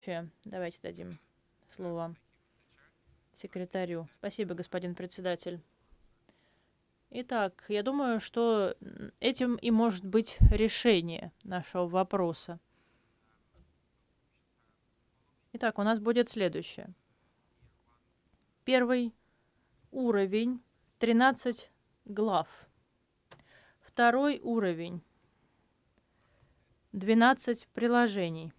Давайте дадим слово секретарю. Спасибо, господин председатель. Итак, я думаю, что этим и может быть решение нашего вопроса. Итак, у нас будет следующее. Первый уровень 13 глав. Второй уровень 12 приложений.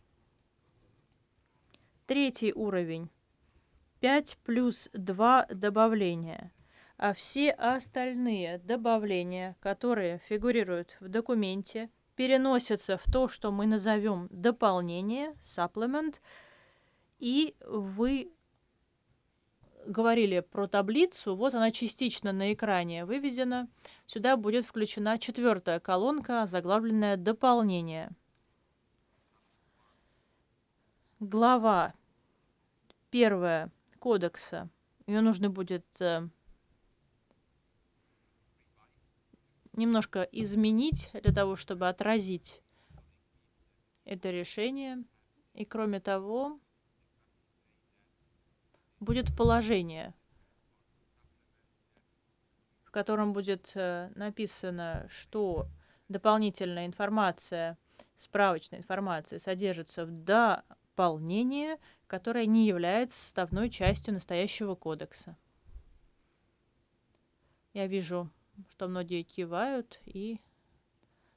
Третий уровень 5 плюс 2 добавления. А все остальные добавления, которые фигурируют в документе, переносятся в то, что мы назовем дополнение, supplement, и вы говорили про таблицу, вот она частично на экране выведена. Сюда будет включена 4-я колонка, заглавленная «Дополнение». Глава 1 кодекса. Ее нужно будет немножко изменить для того, чтобы отразить это решение. И кроме того, будет положение, в котором будет написано, что дополнительная информация, справочная информация содержится в дополнении, которое не является составной частью настоящего кодекса. Я вижу, что многие кивают и